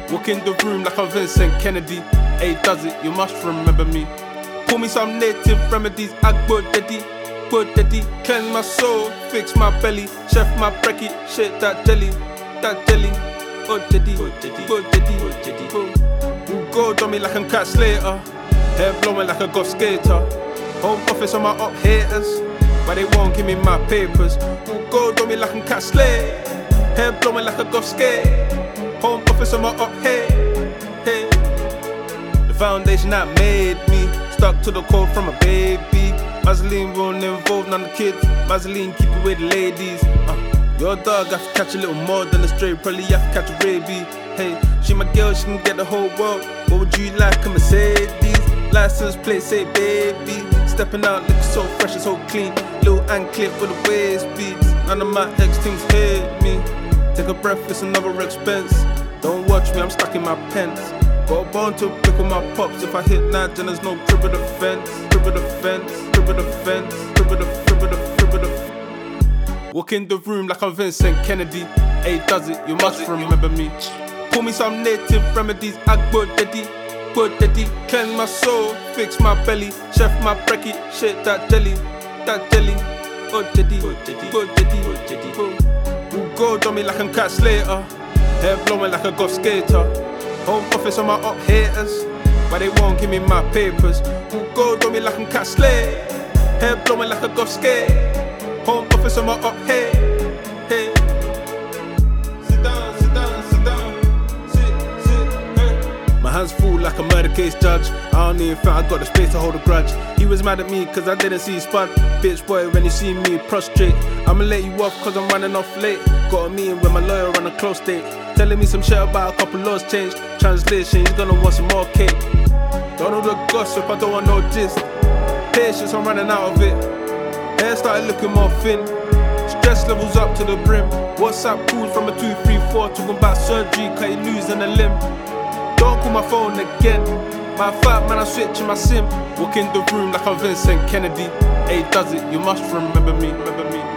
Walk in the room like I'm Vincent Kennedy. Hey, does it? You must remember me. Pour me some native remedies. Agbo daddy, cleanse my soul, fix my belly, chef my brekkie, shit that jelly. Oh daddy, gold on me like I'm Cat Slater, hair blowing like a golf skater. Home office on my up haters, but they won't give me my papers. Gold on me like I'm Cat Slater, hair blowing like a golf skate. Home office on my up hey. The foundation that made me stuck to the code from a baby. Vaseline won't involve none of the kids. Vaseline keep it with the ladies. Your dog have to catch a little more than a stray. Probably have to catch a rabies. Hey, she my girl, she can get the whole world. What would you like? A Mercedes. License plate say baby. Stepping out looking so fresh and so clean. Little anklet for the waist beats. None of my ex things hate me. Take a breath, it's another expense. Don't watch me, I'm stuck in my pants. Got a bone to pick with my pops. If I hit Nige, then there's no crib of the fence. Walk in the room like I'm Vincent Kennedy. Hey, does it? You must remember me. Pour me some native remedies. Agbo daddy, cleanse my soul, fix my belly, chef my brekkie, shit that jelly. Oh daddy. Gold on me like I'm Cat Slater, hair blowing like a golf skater. Home office on my up haters, but they won't give me my papers. Gold on me like I'm Cat Slater, hair blowing like a golf skate. Home office on my up hey. Sit down, sit, hey. My hands full like a murder case judge. I don't even think I got the space to hold a grudge. He was mad at me cause I didn't see his spud. Bitch boy, when you see me prostrate, I'ma let you off cause I'm running off late. Got a meeting with my lawyer on a close date, telling me some shit about a couple laws changed. Translation, he's gonna want some more cake. Don't know the gossip, I don't want no gist. Patience, I'm running out of it. Hair started looking more thin. Stress levels up to the brim. WhatsApp calls from a 234 talking about surgery cause you losing a limb. Don't call my phone again. My fat man, I'm switching my sim. Walk in the room like I'm Vincent Kennedy. Hey, does it? You must remember me.